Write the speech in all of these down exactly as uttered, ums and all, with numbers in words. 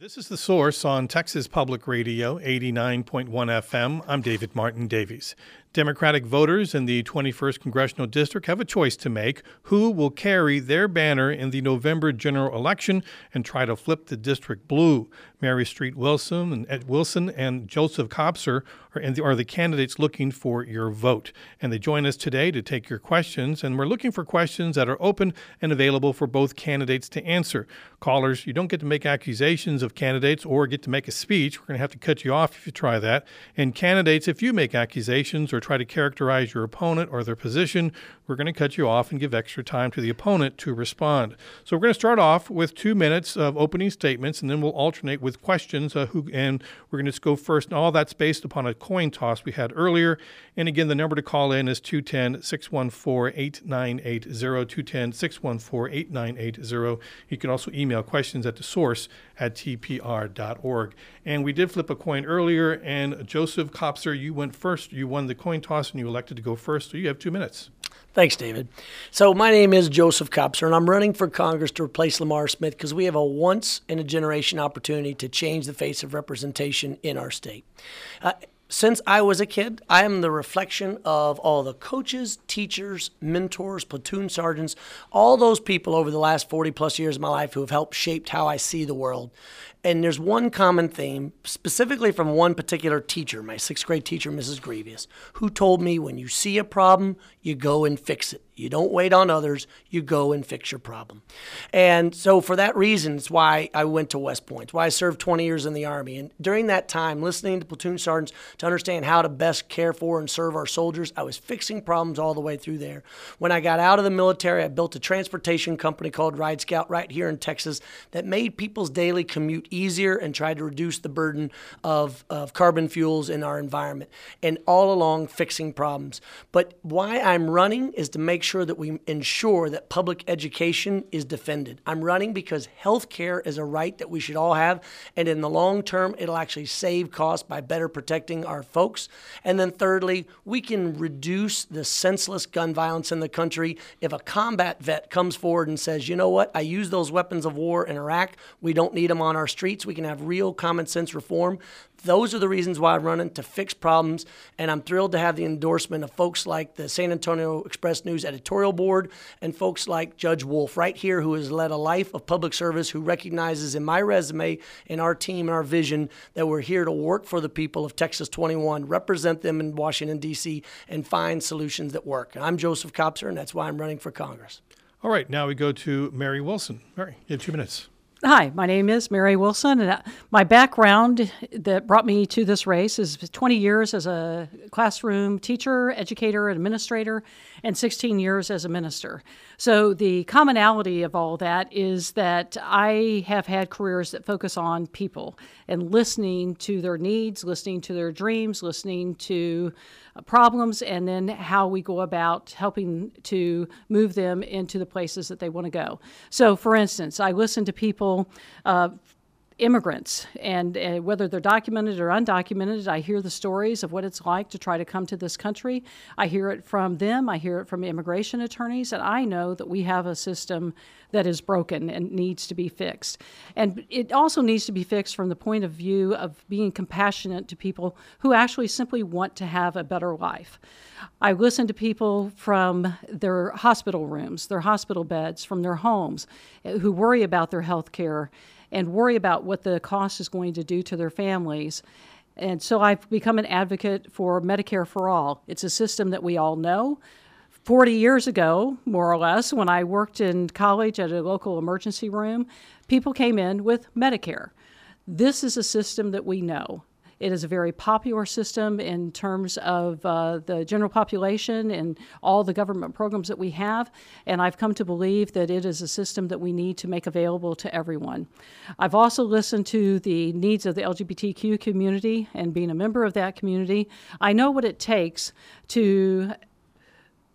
This is The Source on Texas Public Radio, eighty-nine point one F M. I'm David Martin Davies. Democratic voters in the twenty-first Congressional District have a choice to make: who will carry their banner in the November general election and try to flip the district blue. Mary Street Wilson and Ed Wilson and Joseph Kopser are, in the, are the candidates looking for your vote. And they join us today to take your questions. And we're looking for questions that are open and available for both candidates to answer. Callers, you don't get to make accusations of candidates or get to make a speech. We're going to have to cut you off if you try that. And candidates, if you make accusations or try to characterize your opponent or their position, we're going to cut you off and give extra time to the opponent to respond. So we're going to start off with two minutes of opening statements, and then we'll alternate with questions. Uh, who, and we're going to just go first. And all that's based upon a coin toss we had earlier. And again, the number to call in is two one zero, six one four, eight nine eight zero, two one zero, six one four, eight nine eight zero. You can also email questions at the source at t p r dot org. And we did flip a coin earlier, and Joseph Kopser, you went first. You won the coin toss, and you elected to go first, so you have two minutes. Thanks, David. So my name is Joseph Kopser, and I'm running for Congress to replace Lamar Smith because we have a once-in-a-generation opportunity to change the face of representation in our state. Uh, Since I was a kid, I am the reflection of all the coaches, teachers, mentors, platoon sergeants, all those people over the last forty plus years of my life who have helped shape how I see the world. And there's one common theme, specifically from one particular teacher, my sixth grade teacher, Missus Grevious, who told me when you see a problem, you go and fix it. You don't wait on others, you go and fix your problem. And so for that reason, it's why I went to West Point, it's why I served twenty years in the Army. And during that time, listening to platoon sergeants to understand how to best care for and serve our soldiers, I was fixing problems all the way through there. When I got out of the military, I built a transportation company called Ride Scout right here in Texas that made people's daily commute easier and tried to reduce the burden of, of carbon fuels in our environment, and all along fixing problems. But why I'm running is to make sure that we ensure that public education is defended. I'm running because health care is a right that we should all have, and in the long term, it'll actually save costs by better protecting our folks. And then thirdly, we can reduce the senseless gun violence in the country. If a combat vet comes forward and says, you know what, I used those weapons of war in Iraq, we don't need them on our streets, we can have real common sense reform. Those are the reasons why I'm running, to fix problems, and I'm thrilled to have the endorsement of folks like the San Antonio Express News editorial board and folks like Judge Wolf right here, who has led a life of public service, who recognizes in my resume, in our team, and our vision, that we're here to work for the people of Texas twenty-one, represent them in Washington, D C, and find solutions that work. I'm Joseph Kopser, and that's why I'm running for Congress. All right, now we go to Mary Wilson. Mary, you have two minutes. Hi, my name is Mary Wilson, and my background that brought me to this race is twenty years as a classroom teacher, educator, and administrator, and sixteen years as a minister. So the commonality of all that is that I have had careers that focus on people and listening to their needs, listening to their dreams, listening to problems, and then how we go about helping to move them into the places that they want to go. So, for instance, I listen to people, uh, immigrants, and uh, whether they're documented or undocumented, I hear the stories of what it's like to try to come to this country. I hear it from them. I hear it from immigration attorneys, and I know that we have a system that is broken and needs to be fixed. And it also needs to be fixed from the point of view of being compassionate to people who actually simply want to have a better life. I listen to people from their hospital rooms, their hospital beds, from their homes, who worry about their health care and worry about what the cost is going to do to their families. And so I've become an advocate for Medicare for All. It's a system that we all know. forty years ago, more or less, when I worked in college at a local emergency room, people came in with Medicare. This is a system that we know. It is a very popular system in terms of uh, the general population and all the government programs that we have, and I've come to believe that it is a system that we need to make available to everyone. I've also listened to the needs of the L G B T Q community, and being a member of that community, I know what it takes to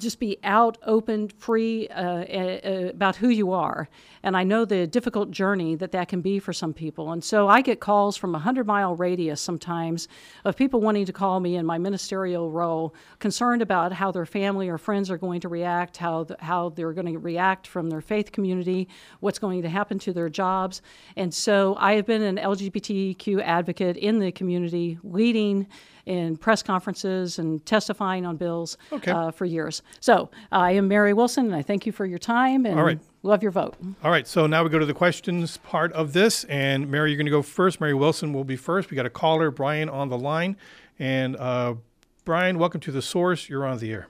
just be out, open, free uh, uh, about who you are. And I know the difficult journey that that can be for some people. And so I get calls from a hundred-mile radius sometimes of people wanting to call me in my ministerial role, concerned about how their family or friends are going to react, how the, how they're going to react from their faith community, what's going to happen to their jobs. And so I have been an L G B T Q advocate in the community, leading in press conferences and testifying on bills okay. uh, for years. So uh, I am Mary Wilson, and I thank you for your time and All right. love your vote. All right, so now we go to the questions part of this, and Mary, you're going to go first. Mary Wilson will be first. We got a caller, Brian, on the line. And uh, Brian, welcome to The Source. You're on the air.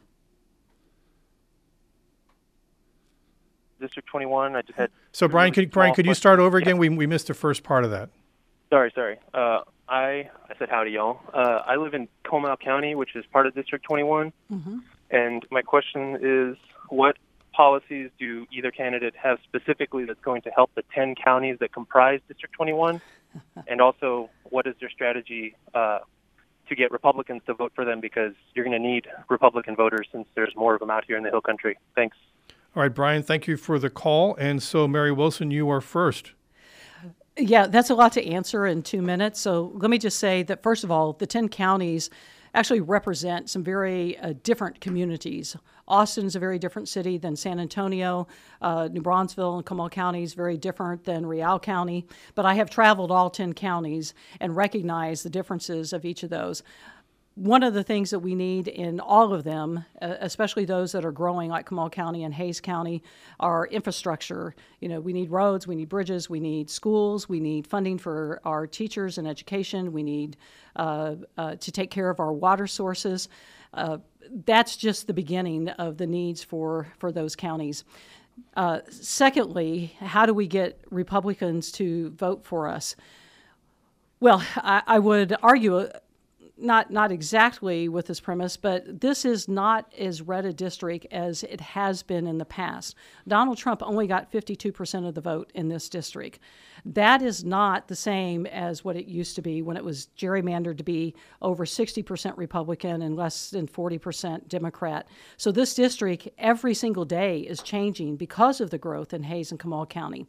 District twenty-one, I just had... So Brian, could, Brian, could you start over again? Yeah. We, we missed the first part of that. Sorry, sorry. Uh, I I said howdy, y'all. Uh, I live in Comal County, which is part of District twenty-one. Mm-hmm. And my question is, what policies do either candidate have specifically that's going to help the ten counties that comprise District twenty-one? And also, what is their strategy uh, to get Republicans to vote for them? Because you're going to need Republican voters since there's more of them out here in the Hill Country. Thanks. All right, Brian, thank you for the call. And so, Mary Wilson, you are first. Yeah, that's a lot to answer in two minutes. So let me just say that, first of all, the ten counties actually represent some very uh, different communities. Austin is a very different city than San Antonio. Uh, New Braunfels and Comal County is very different than Real County. But I have traveled all ten counties and recognize the differences of each of those. One of the things that we need in all of them, uh, especially those that are growing like Comal County and Hays County, are infrastructure. You know, we need roads, we need bridges, we need schools, we need funding for our teachers and education, we need uh, uh, to take care of our water sources. Uh, that's just the beginning of the needs for, for those counties. Uh, secondly, how do we get Republicans to vote for us? Well, I, I would argue Not not exactly with this premise, but this is not as red a district as it has been in the past. Donald Trump only got fifty-two percent of the vote in this district. That is not the same as what it used to be when it was gerrymandered to be over sixty percent Republican and less than forty percent Democrat. So this district every single day is changing because of the growth in Hays and Comal County.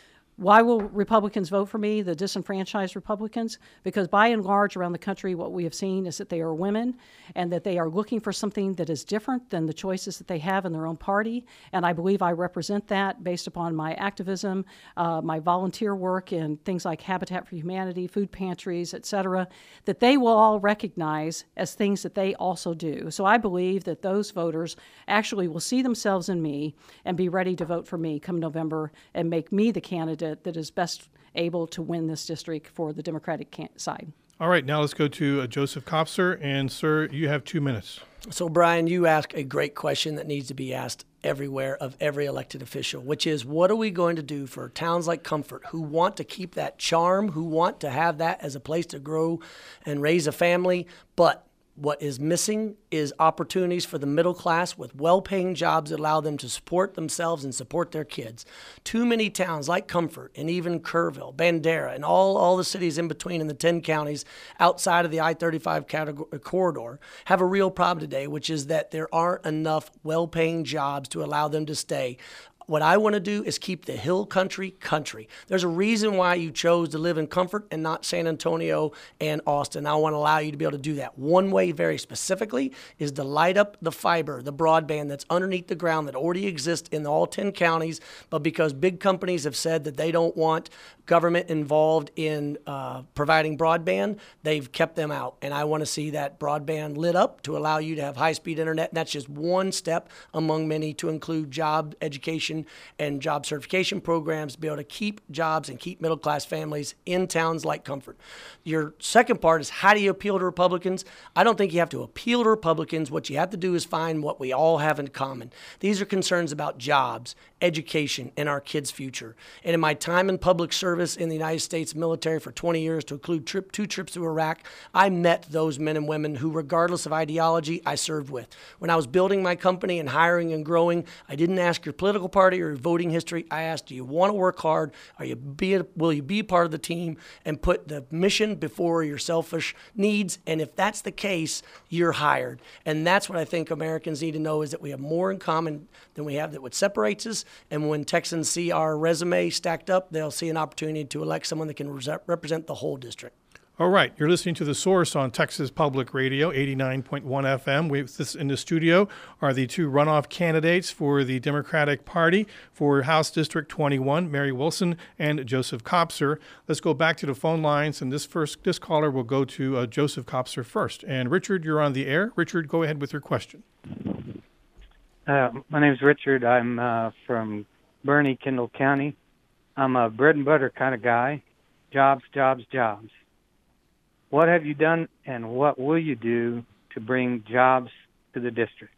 Why will Republicans vote for me, the disenfranchised Republicans? Because by and large around the country, what we have seen is that they are women and that they are looking for something that is different than the choices that they have in their own party. And I believe I represent that based upon my activism, uh, my volunteer work in things like Habitat for Humanity, food pantries, et cetera, that they will all recognize as things that they also do. So I believe that those voters actually will see themselves in me and be ready to vote for me come November and make me the candidate that is best able to win this district for the Democratic side. All right, now let's go to uh, Joseph Kopser. And, sir, you have two minutes. So, Brian, you ask a great question that needs to be asked everywhere of every elected official, which is, what are we going to do for towns like Comfort who want to keep that charm, who want to have that as a place to grow and raise a family, but what is missing is opportunities for the middle class with well-paying jobs that allow them to support themselves and support their kids. Too many towns like Comfort and even Kerrville, Bandera, and all, all the cities in between in the ten counties outside of the I thirty-five category, corridor have a real problem today, which is that there aren't enough well-paying jobs to allow them to stay. What I want to do is keep the Hill Country country. There's a reason why you chose to live in Comfort and not San Antonio and Austin. I want to allow you to be able to do that. One way very specifically is to light up the fiber, the broadband that's underneath the ground that already exists in all ten counties, but because big companies have said that they don't want government involved in uh, providing broadband, they've kept them out. And I want to see that broadband lit up to allow you to have high-speed internet. And that's just one step among many to include job education and job certification programs to be able to keep jobs and keep middle-class families in towns like Comfort. Your second part is, how do you appeal to Republicans? I don't think you have to appeal to Republicans. What you have to do is find what we all have in common. These are concerns about jobs, education, and our kids' future. And in my time in public service in the United States military for twenty years, to include trip, two trips to Iraq, I met those men and women who, regardless of ideology, I served with. When I was building my company and hiring and growing, I didn't ask your political party party or your voting history. I ask, do you want to work hard? Are you be a, will you be part of the team and put the mission before your selfish needs? And if that's the case, you're hired. And that's what I think Americans need to know, is that we have more in common than we have that what separates us. And when Texans see our resume stacked up, they'll see an opportunity to elect someone that can re- represent the whole district. All right, you're listening to The Source on Texas Public Radio, eighty-nine point one F M. With this in the studio are the two runoff candidates for the Democratic Party for House District twenty-one, Mary Wilson and Joseph Kopser. Let's go back to the phone lines, and this first this caller will go to uh, Joseph Kopser first. And Richard, you're on the air. Richard, go ahead with your question. Uh, my name is Richard. I'm uh, from Bernie, Kendall County. I'm a bread and butter kind of guy. Jobs, jobs, jobs. What have you done and what will you do to bring jobs to the district?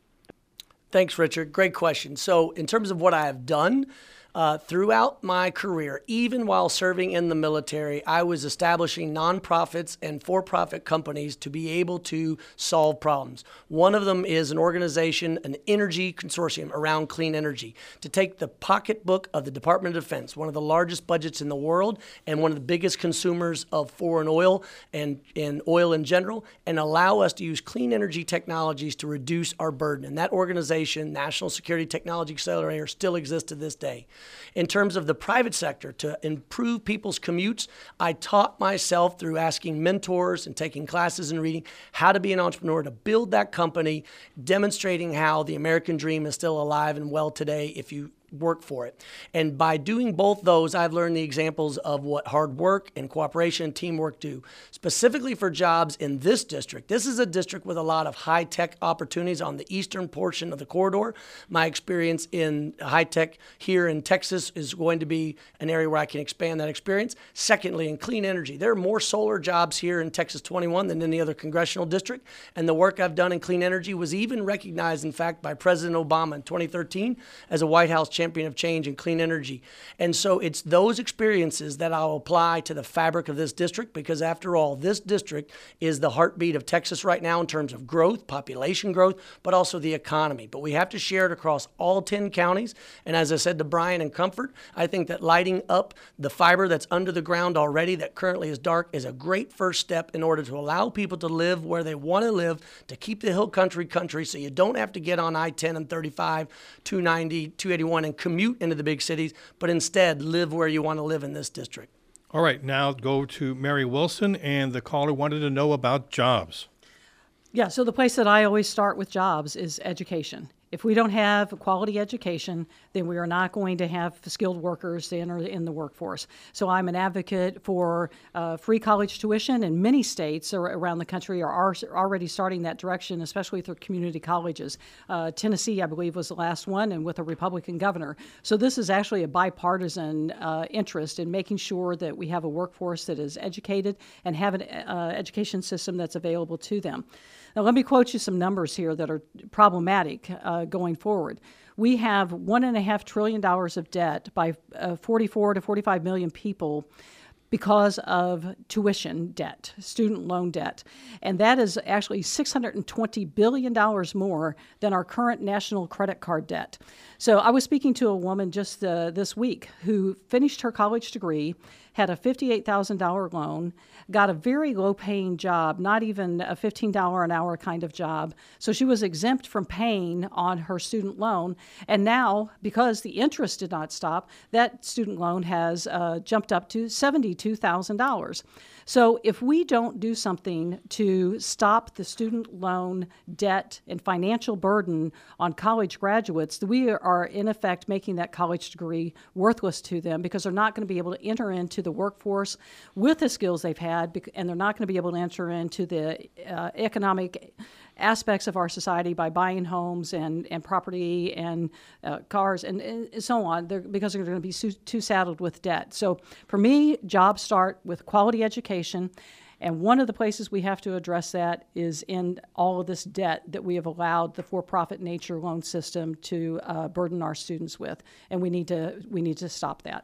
Thanks, Richard. Great question. So in terms of what I have done, Uh, throughout my career, even while serving in the military, I was establishing nonprofits and for-profit companies to be able to solve problems. One of them is an organization, an energy consortium around clean energy, to take the pocketbook of the Department of Defense, one of the largest budgets in the world and one of the biggest consumers of foreign oil and, and oil in general, and allow us to use clean energy technologies to reduce our burden. And that organization, National Security Technology Accelerator, still exists to this day. In terms of the private sector, to improve people's commutes, I taught myself through asking mentors and taking classes and reading how to be an entrepreneur, to build that company, demonstrating how the American dream is still alive and well today if you work for it. And by doing both those, I've learned the examples of what hard work and cooperation and teamwork do. Specifically for jobs in this district, this is a district with a lot of high-tech opportunities on the eastern portion of the corridor. My experience in high-tech here in Texas is going to be an area where I can expand that experience. Secondly, in clean energy, there are more solar jobs here in Texas twenty-one than any other congressional district. And the work I've done in clean energy was even recognized, in fact, by President Obama in twenty thirteen as a White House champion of change in clean energy. And so it's those experiences that I'll apply to the fabric of this district, because after all, this district is the heartbeat of Texas right now in terms of growth, population growth, but also the economy. But we have to share it across all ten counties. And as I said to Brian and Comfort, I think that lighting up the fiber that's under the ground already that currently is dark is a great first step in order to allow people to live where they want to live, to keep the hill country country, so you don't have to get on I ten and thirty-five, two ninety, two eighty-one and commute into the big cities, but instead live where you want to live in this district. All right, now go to Mary Wilson, and the caller wanted to know about jobs. Yeah, so the place that I always start with jobs is education. If we don't have a quality education, then we are not going to have skilled workers to enter in the workforce. So I'm an advocate for uh, free college tuition, and many states around the country are already starting that direction, especially through community colleges. Uh, Tennessee, I believe, was the last one, and with a Republican governor. So this is actually a bipartisan uh, interest in making sure that we have a workforce that is educated and have an uh, education system that's available to them. Now, let me quote you some numbers here that are problematic uh, going forward. We have one and a half trillion dollars of debt by uh, forty-four to forty-five million people because of tuition debt, student loan debt. And that is actually six hundred twenty billion dollars more than our current national credit card debt. So I was speaking to a woman just uh, this week who finished her college degree, had a fifty-eight thousand dollars loan, got a very low-paying job, not even a fifteen dollars an hour kind of job. So she was exempt from paying on her student loan. And now, because the interest did not stop, that student loan has uh, jumped up to seventy-two thousand dollars. So if we don't do something to stop the student loan debt and financial burden on college graduates, we are in effect making that college degree worthless to them, because they're not going to be able to enter into the workforce with the skills they've had, and they're not going to be able to enter into the uh, economic aspects of our society by buying homes and, and property and uh, cars and, and so on, they're, because they're going to be so, too saddled with debt. So for me, jobs start with quality education. And one of the places we have to address that is in all of this debt that we have allowed the for-profit nature loan system to uh, burden our students with. And we need to we need to stop that.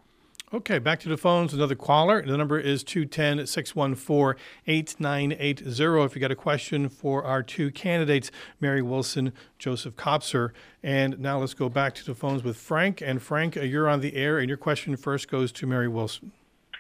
Okay, back to the phones. Another caller. The number is two one zero, six one four, eight nine eight zero. If you got a question for our two candidates, Mary Wilson, Joseph Kopser. And now let's go back to the phones with Frank. And Frank, uh, you're on the air, and your question first goes to Mary Wilson.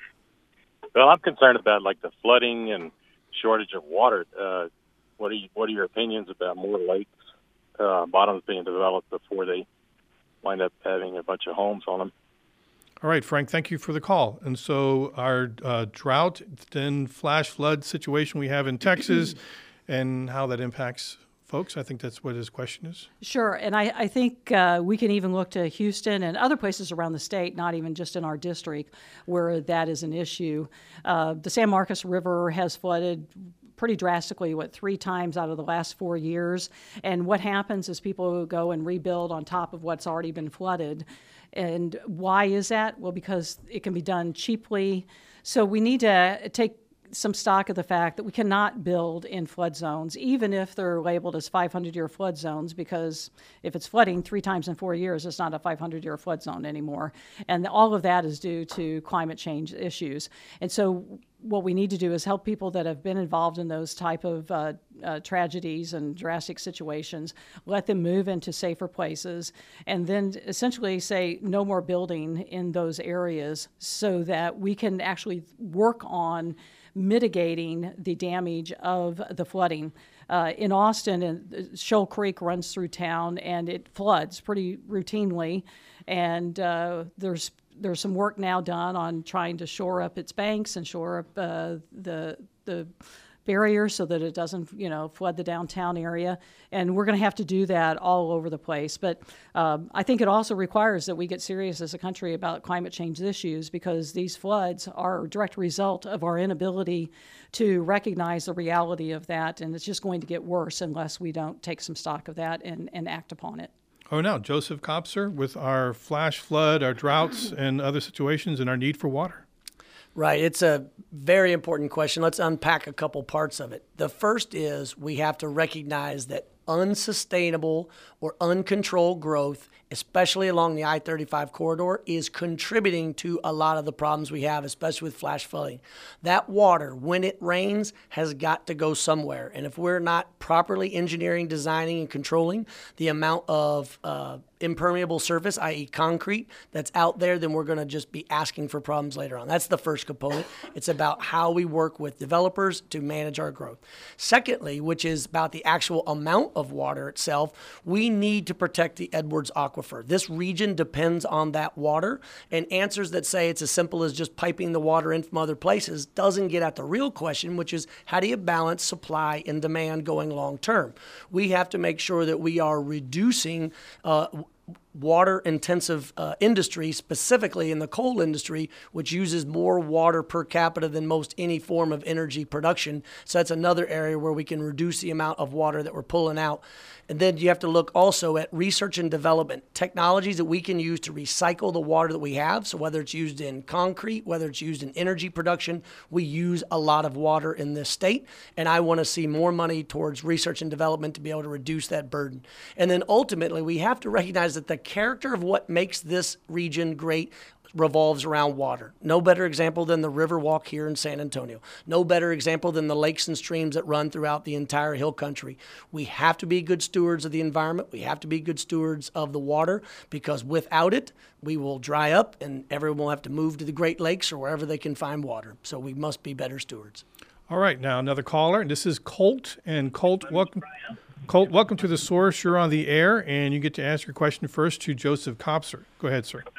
Well, I'm concerned about like the flooding and shortage of water. Uh, what are you, what are your opinions about more lakes, uh, bottoms being developed before they wind up having a bunch of homes on them? All right, Frank, thank you for the call. And so our uh, drought, then flash flood situation we have in Texas and how that impacts folks, I think that's what his question is. Sure, and I, I think uh, we can even look to Houston and other places around the state, not even just in our district, where that is an issue. Uh, the San Marcos River has flooded pretty drastically, what, three times out of the last four years. And what happens is people go and rebuild on top of what's already been flooded. And why is that? Well, because it can be done cheaply. So we need to take some stock of the fact that we cannot build in flood zones, even if they're labeled as five hundred year flood zones, because if it's flooding three times in four years, it's not a five hundred year flood zone anymore. And all of that is due to climate change issues. And so what we need to do is help people that have been involved in those type of uh, uh, tragedies and drastic situations, let them move into safer places, and then essentially say no more building in those areas so that we can actually work on mitigating the damage of the flooding. Uh, in Austin, and Shoal Creek runs through town, and it floods pretty routinely, and uh, there's There's some work now done on trying to shore up its banks and shore up uh, the the barriers so that it doesn't, you know, flood the downtown area. And we're going to have to do that all over the place. But um, I think it also requires that we get serious as a country about climate change issues, because these floods are a direct result of our inability to recognize the reality of that. And it's just going to get worse unless we don't take some stock of that and, and act upon it. Oh, now, Joseph Kopser, with our flash flood, our droughts, and other situations, and our need for water. Right. It's a very important question. Let's unpack a couple parts of it. The first is we have to recognize that unsustainable or uncontrolled growth, especially along the I thirty-five corridor, is contributing to a lot of the problems we have, especially with flash flooding. That water, when it rains, has got to go somewhere. And if we're not properly engineering, designing, and controlling the amount of uh, impermeable surface, that is concrete, that's out there, then we're going to just be asking for problems later on. That's the first component. It's about how we work with developers to manage our growth. Secondly, which is about the actual amount of water itself, we need to protect the Edwards Aquifer. This region depends on that water, and answers that say it's as simple as just piping the water in from other places doesn't get at the real question, which is how do you balance supply and demand going long term? We have to make sure that we are reducing uh, water-intensive uh, industry, specifically in the coal industry, which uses more water per capita than most any form of energy production. So that's another area where we can reduce the amount of water that we're pulling out. And then you have to look also at research and development, technologies that we can use to recycle the water that we have. So whether it's used in concrete, whether it's used in energy production, we use a lot of water in this state. And I want to see more money towards research and development to be able to reduce that burden. And then ultimately, we have to recognize that the character of what makes this region great revolves around water. No better example than the Riverwalk here in San Antonio. No better example than the lakes and streams that run throughout the entire hill country. We have to be good stewards of the environment. We have to be good stewards of the water, because without it, we will dry up and everyone will have to move to the Great Lakes or wherever they can find water. So we must be better stewards. All right, now another caller. This is Colt. And Colt, welcome. Colt, welcome to The Source. You're on the air, and you get to ask your question first to Joseph Kopser. Go ahead, sir.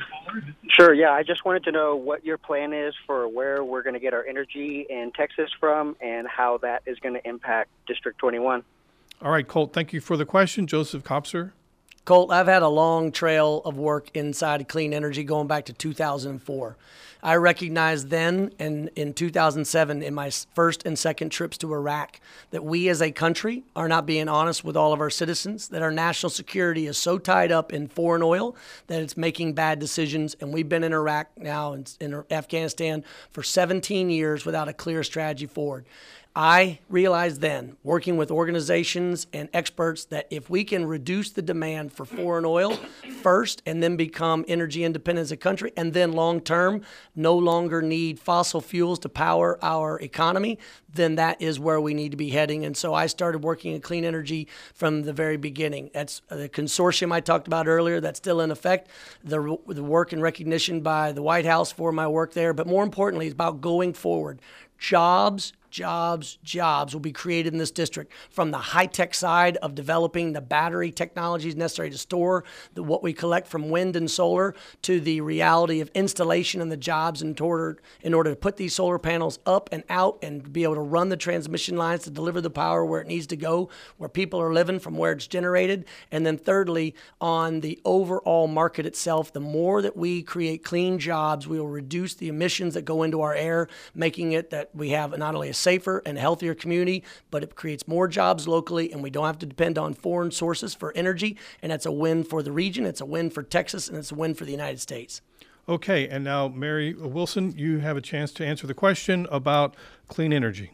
Sure, yeah. I just wanted to know what your plan is for where we're going to get our energy in Texas from and how that is going to impact District twenty-one. All right, Colt, thank you for the question. Joseph Kopser. Colt, I've had a long trail of work inside clean energy going back to two thousand four. I recognized then and in two thousand seven in my first and second trips to Iraq that we as a country are not being honest with all of our citizens, that our national security is so tied up in foreign oil that it's making bad decisions. And we've been in Iraq now and in Afghanistan for seventeen years without a clear strategy forward. I realized then, working with organizations and experts, that if we can reduce the demand for foreign oil first and then become energy independent as a country, and then long term no longer need fossil fuels to power our economy, then that is where we need to be heading. And so I started working in clean energy from the very beginning. That's the consortium I talked about earlier that's still in effect, the, the work and recognition by the White House for my work there. But more importantly, it's about going forward. Jobs, jobs, jobs will be created in this district, from the high-tech side of developing the battery technologies necessary to store the, what we collect from wind and solar, to the reality of installation and the jobs in order, in order to put these solar panels up and out and be able to run the transmission lines to deliver the power where it needs to go, where people are living, from where it's generated. And then thirdly, on the overall market itself, the more that we create clean jobs, we will reduce the emissions that go into our air, making it that we have not only a safer and healthier community, but it creates more jobs locally, and we don't have to depend on foreign sources for energy. And that's a win for the region, it's a win for Texas, and it's a win for the United States. Okay, and now Mary Wilson, you have a chance to answer the question about clean energy.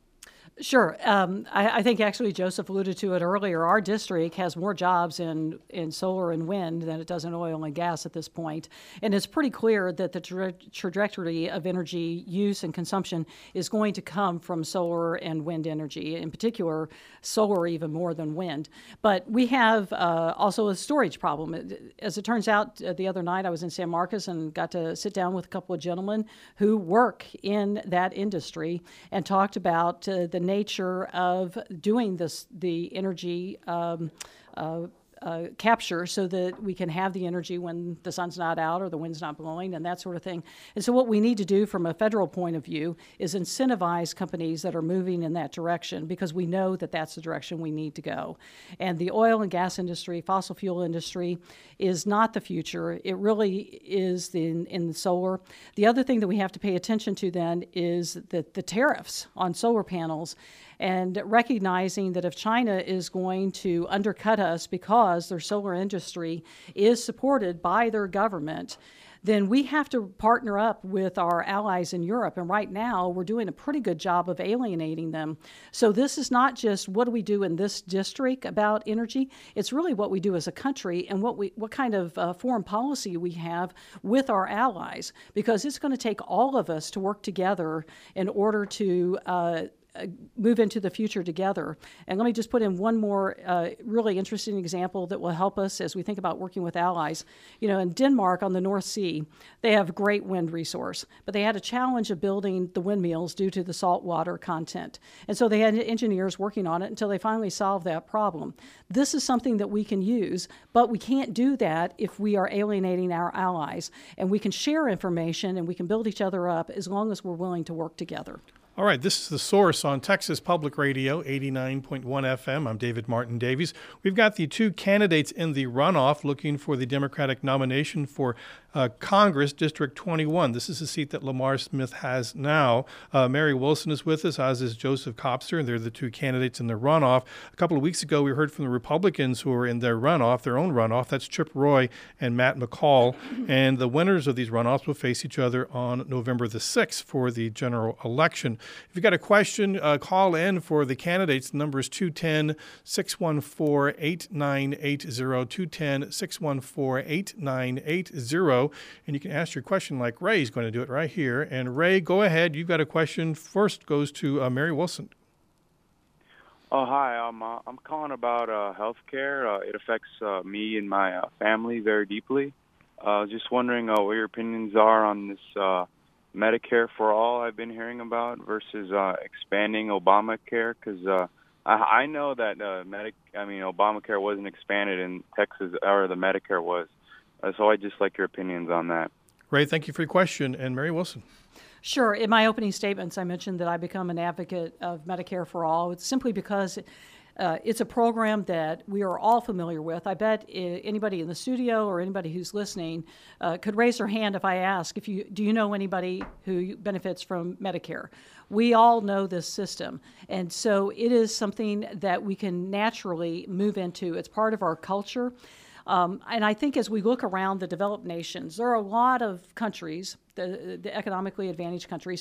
Sure. Um, I, I think actually Joseph alluded to it earlier. Our district has more jobs in, in solar and wind than it does in oil and gas at this point. And it's pretty clear that the tra- trajectory of energy use and consumption is going to come from solar and wind energy, in particular, solar even more than wind. But we have uh, also a storage problem. As it turns out, uh, the other night I was in San Marcos and got to sit down with a couple of gentlemen who work in that industry and talked about uh, the nature of doing this, the energy um, uh, uh, capture, so that we can have the energy when the sun's not out or the wind's not blowing and that sort of thing. And so what we need to do from a federal point of view is incentivize companies that are moving in that direction, because we know that that's the direction we need to go. And the oil and gas industry, fossil fuel industry, is not the future. It really is the, in, in the solar. The other thing that we have to pay attention to then is the, the tariffs on solar panels, and recognizing that if China is going to undercut us because their solar industry is supported by their government, then we have to partner up with our allies in Europe. And right now, we're doing a pretty good job of alienating them. So this is not just what do we do in this district about energy. It's really what we do as a country, and what we what kind of uh, foreign policy we have with our allies, because it's going to take all of us to work together in order to uh, Uh, move into the future together. And let me just put in one more uh, really interesting example that will help us as we think about working with allies. You know, in Denmark on the North Sea, they have great wind resource, but they had a challenge of building the windmills due to the salt water content. And so they had engineers working on it until they finally solved that problem. This is something that we can use, but we can't do that if we are alienating our allies. And we can share information and we can build each other up as long as we're willing to work together. All right, this is The Source on Texas Public Radio, eighty-nine point one F M. I'm David Martin Davies. We've got the two candidates in the runoff looking for the Democratic nomination for uh, Congress, District twenty-one. This is a seat that Lamar Smith has now. Uh, Mary Wilson is with us, as is Joseph Kopser. They're the two candidates in the runoff. A couple of weeks ago, we heard from the Republicans who are in their runoff, their own runoff. That's Chip Roy and Matt McCall. And the winners of these runoffs will face each other on November the sixth for the general election. If you've got a question, uh, call in for the candidates. The number is two one zero, six one four, eight nine eight zero, two one zero, six one four, eight nine eight zero. And you can ask your question like Ray's going to do it right here. And Ray, go ahead. You've got a question. First goes to uh, Mary Wilson. Oh, hi. Um, uh, I'm calling about uh, health care. Uh, it affects uh, me and my uh, family very deeply. Uh, just wondering uh, what your opinions are on this uh Medicare for all I've been hearing about versus uh, expanding Obamacare, because uh, I, I know that uh, Medic, I mean Obamacare wasn't expanded in Texas, or the Medicare was. Uh, so I'd just like your opinions on that. Ray, thank you for your question. And Mary Wilson. Sure. In my opening statements, I mentioned that I become an advocate of Medicare for all. It's simply because Uh, it's a program that we are all familiar with. I bet I- anybody in the studio or anybody who's listening uh, could raise their hand if I ask, if you, do you know anybody who benefits from Medicare? We all know this system. And so it is something that we can naturally move into. It's part of our culture. Um, and I think as we look around the developed nations, there are a lot of countries, the, the economically advantaged countries,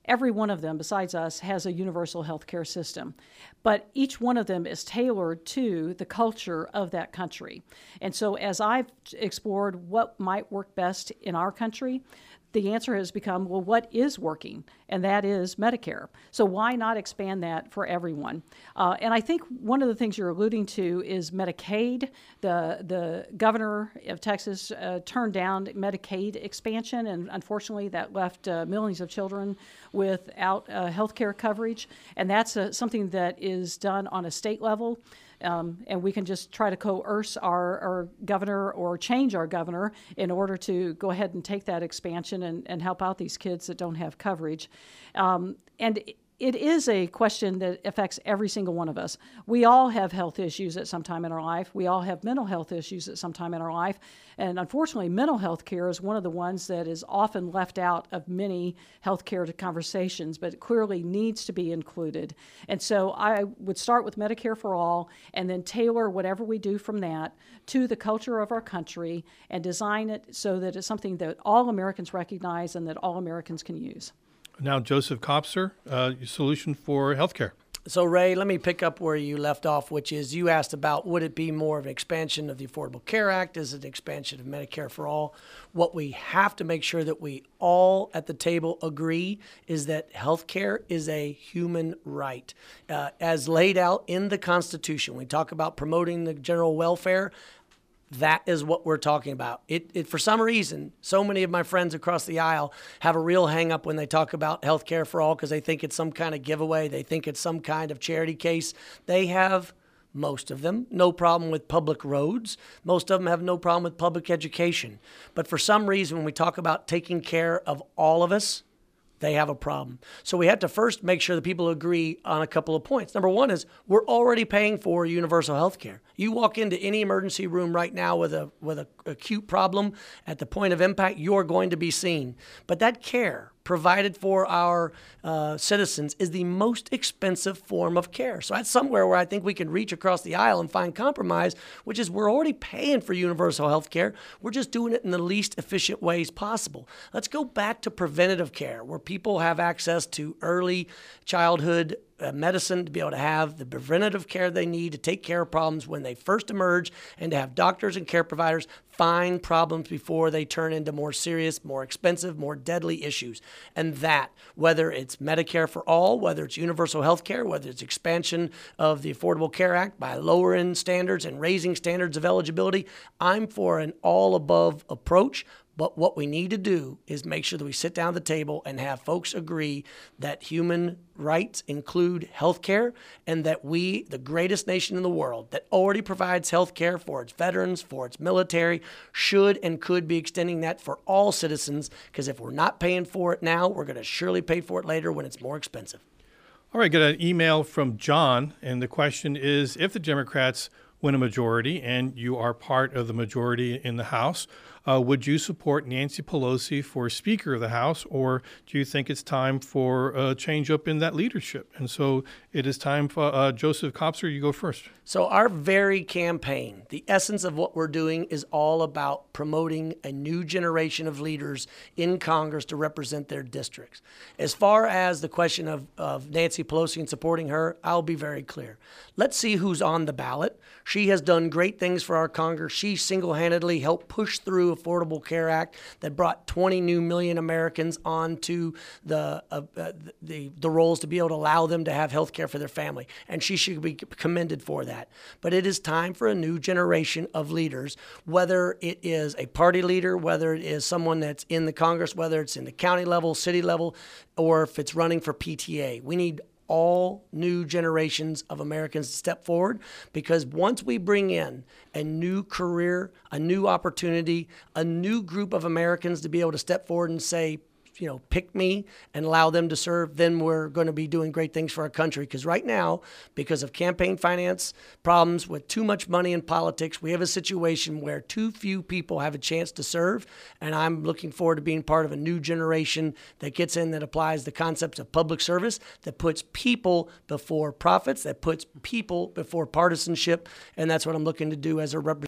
every one of them, besides us, has a universal health care system. But each one of them is tailored to the culture of that country. And so as I've explored what might work best in our country, the answer has become, well, what is working? And that is Medicare. So why not expand that for everyone? Uh, and I think one of the things you're alluding to is Medicaid. The the governor of Texas uh, turned down Medicaid expansion, and unfortunately that left uh, millions of children without uh, health care coverage. And that's uh, something that is done on a state level. Um, and we can just try to coerce our, our governor or change our governor in order to go ahead and take that expansion and, and help out these kids that don't have coverage. Um, and it is a question that affects every single one of us. We all have health issues at some time in our life. We all have mental health issues at some time in our life. And unfortunately, mental health care is one of the ones that is often left out of many health care conversations, but it clearly needs to be included. And so I would start with Medicare for All and then tailor whatever we do from that to the culture of our country and design it so that it's something that all Americans recognize and that all Americans can use. Now, Joseph Kopser, uh, your solution for healthcare. So, Ray, let me pick up where you left off, which is you asked about would it be more of an expansion of the Affordable Care Act? Is it an expansion of Medicare for All? What we have to make sure that we all at the table agree is that health care is a human right. Uh, as laid out in the Constitution, we talk about promoting the general welfare. That is what we're talking about. It, it, for some reason, so many of my friends across the aisle have a real hang-up when they talk about health care for all because they think it's some kind of giveaway. They think it's some kind of charity case. They have, most of them, no problem with public roads. Most of them have no problem with public education. But for some reason, when we talk about taking care of all of us, they have a problem. So we have to first make sure that people agree on a couple of points. Number one is we're already paying for universal health care. You walk into any emergency room right now with a with an acute problem at the point of impact, you're going to be seen. But that care provided for our uh, citizens is the most expensive form of care. So that's somewhere where I think we can reach across the aisle and find compromise, which is we're already paying for universal health care. We're just doing it in the least efficient ways possible. Let's go back to preventative care, where people have access to early childhood Uh, medicine to be able to have the preventative care they need to take care of problems when they first emerge, and to have doctors and care providers find problems before they turn into more serious, more expensive, more deadly issues. And that, whether it's Medicare for all, whether it's universal health care, whether it's expansion of the Affordable Care Act by lowering standards and raising standards of eligibility, I'm for an all-above approach. But what we need to do is make sure that we sit down at the table and have folks agree that human rights include health care, and that we, the greatest nation in the world that already provides health care for its veterans, for its military, should and could be extending that for all citizens, because if we're not paying for it now, we're going to surely pay for it later when it's more expensive. All right, got an email from John, and the question is, if the Democrats win a majority and you are part of the majority in the House, uh, would you support Nancy Pelosi for Speaker of the House, or do you think it's time for a change up in that leadership? And so it is time for uh, Joseph Kopser, you go first. So our very campaign, the essence of what we're doing is all about promoting a new generation of leaders in Congress to represent their districts. As far as the question of, of Nancy Pelosi and supporting her, I'll be very clear. Let's see who's on the ballot. She has done great things for our Congress. She single-handedly helped push through Affordable Care Act that brought twenty new million Americans onto the, uh, uh, the, the rolls to be able to allow them to have health care for their family. And she should be commended for that. But it is time for a new generation of leaders, whether it is a party leader, whether it is someone that's in the Congress, whether it's in the county level, city level, or if it's running for P T A. We need all new generations of Americans to step forward, because once we bring in a new career, a new opportunity, a new group of Americans to be able to step forward and say, you know, pick me and allow them to serve, then we're going to be doing great things for our country. Because right now, because of campaign finance problems with too much money in politics, we have a situation where too few people have a chance to serve. And I'm looking forward to being part of a new generation that gets in, that applies the concepts of public service, that puts people before profits, that puts people before partisanship. And that's what I'm looking to do as a representative